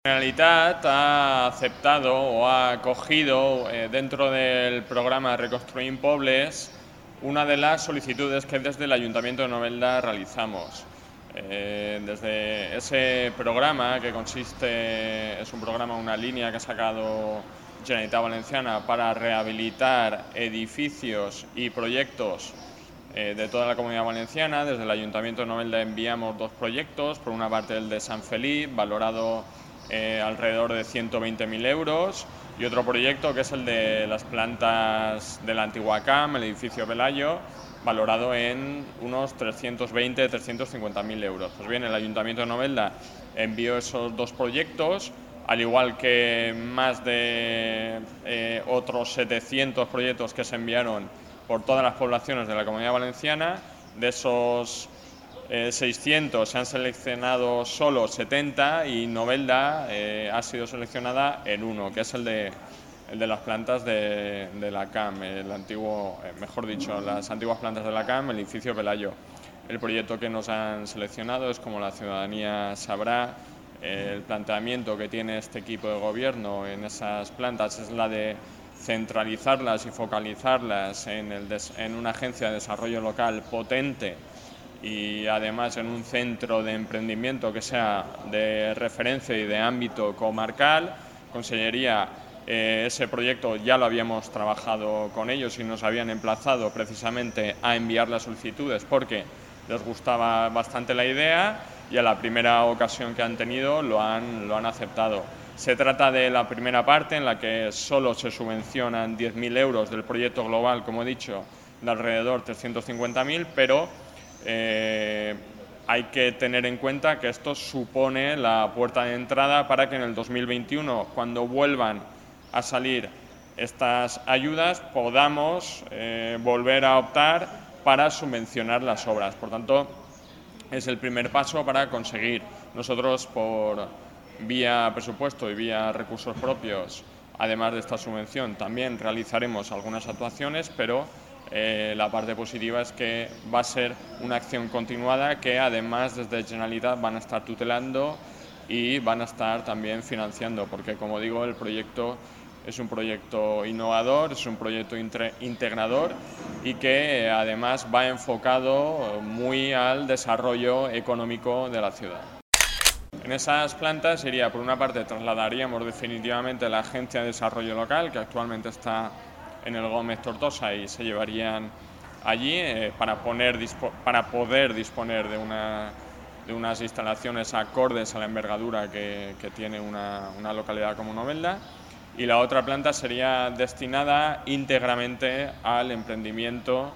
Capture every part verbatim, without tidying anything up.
La Generalitat ha aceptado o ha acogido eh, dentro del programa Reconstruint Pobles una de las solicitudes que desde el Ayuntamiento de Novelda realizamos. Eh, desde ese programa, que consiste, es un programa, una línea que ha sacado Generalitat Valenciana para rehabilitar edificios y proyectos eh, de toda la Comunidad Valenciana. Desde el Ayuntamiento de Novelda enviamos dos proyectos, por una parte el de Sant Felip, valorado Eh, alrededor de ciento veinte mil euros, y otro proyecto que es el de las plantas de la antigua C A M, el edificio Pelayo, valorado en unos trescientos veinte a trescientos cincuenta mil euros. Pues bien, el Ayuntamiento de Novelda envió esos dos proyectos, al igual que más de eh, otros setecientos proyectos que se enviaron por todas las poblaciones de la Comunidad Valenciana. De esos Eh, seiscientos se han seleccionado solo setenta y Novelda eh, ha sido seleccionada en uno, que es el de, el de las plantas de, de la C A M, el antiguo, eh, mejor dicho, las antiguas plantas de la C A M, el edificio Pelayo. El proyecto que nos han seleccionado es, como la ciudadanía sabrá, eh, el planteamiento que tiene este equipo de gobierno en esas plantas es la de centralizarlas y focalizarlas en, el des, en una agencia de desarrollo local potente, y además en un centro de emprendimiento que sea de referencia y de ámbito comarcal. Consellería, eh, ese proyecto ya lo habíamos trabajado con ellos y nos habían emplazado precisamente a enviar las solicitudes porque les gustaba bastante la idea, y a la primera ocasión que han tenido lo han, lo han aceptado. Se trata de la primera parte, en la que solo se subvencionan diez mil euros del proyecto global, como he dicho, de alrededor trescientos cincuenta mil, pero Eh, hay que tener en cuenta que esto supone la puerta de entrada para que en el dos mil veintiuno, cuando vuelvan a salir estas ayudas, podamos eh, volver a optar para subvencionar las obras. Por tanto, es el primer paso para conseguir. Nosotros, por vía presupuesto y vía recursos propios, además de esta subvención, también realizaremos algunas actuaciones, pero Eh, la parte positiva es que va a ser una acción continuada que además desde Generalitat van a estar tutelando y van a estar también financiando, porque, como digo, el proyecto es un proyecto innovador, es un proyecto integrador y que además va enfocado muy al desarrollo económico de la ciudad. En esas plantas iría, por una parte, trasladaríamos definitivamente la Agencia de Desarrollo Local, que actualmente está en el Gómez Tortosa, y se llevarían allí eh, para, poner, para poder disponer de, una, de unas instalaciones acordes a la envergadura que, que tiene una, una localidad como Novelda. Y la otra planta sería destinada íntegramente al emprendimiento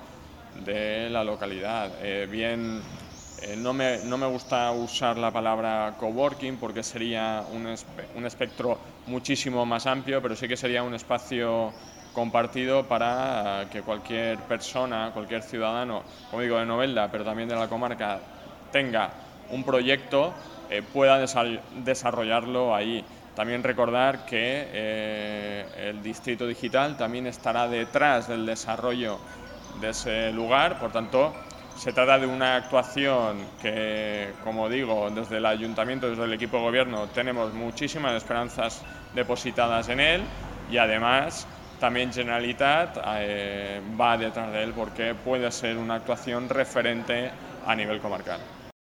de la localidad. Eh, bien, eh, no, me, no me gusta usar la palabra coworking porque sería un, espe un espectro muchísimo más amplio, pero sí que sería un espacio compartido para que cualquier persona, cualquier ciudadano, como digo, de Novelda, pero también de la comarca, tenga un proyecto, eh, pueda desarrollarlo ahí. También recordar que eh, el Distrito Digital también estará detrás del desarrollo de ese lugar. Por tanto, se trata de una actuación que, como digo, desde el Ayuntamiento, desde el equipo de gobierno, tenemos muchísimas esperanzas depositadas en él, y además también Generalitat eh, va detrás de él porque puede ser una actuación referente a nivel comarcal.